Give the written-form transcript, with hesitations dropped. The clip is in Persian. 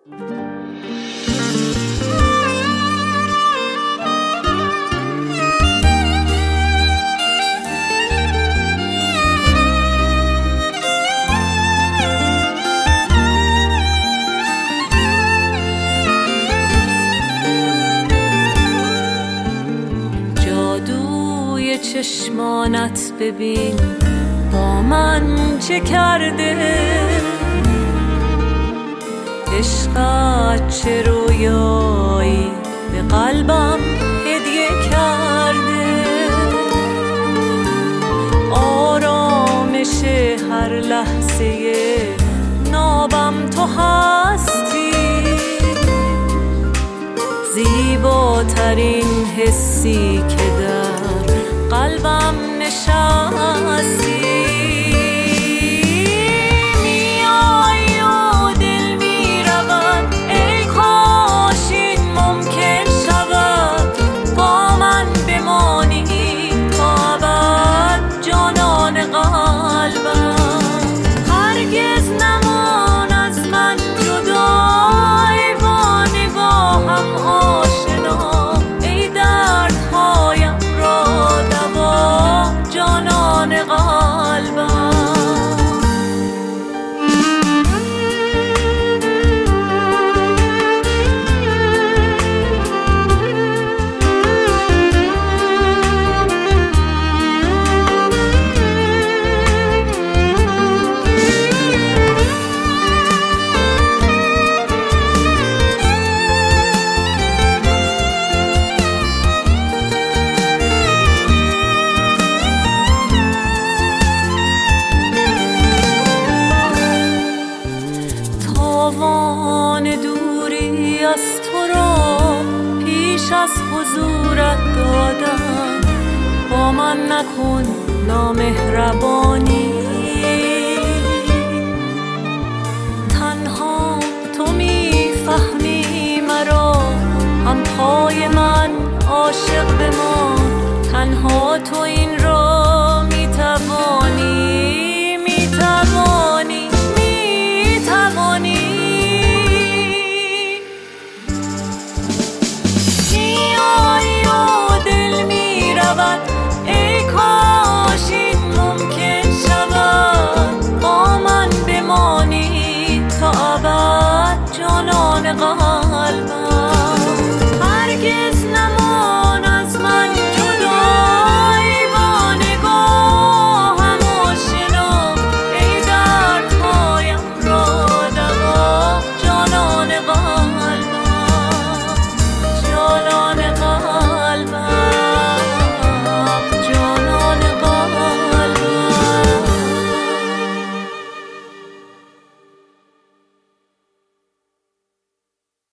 جادوی چشمانت ببین با من چه کرده، عشقت چه رویایی به قلبم هدیه کرده. آرامش هر لحظه نابم تو هستی، زیباترین حسی که در قلبم نشستی. تاوان دوری از تو را پیش از حضورت دادم، با من نکن نامهربانی.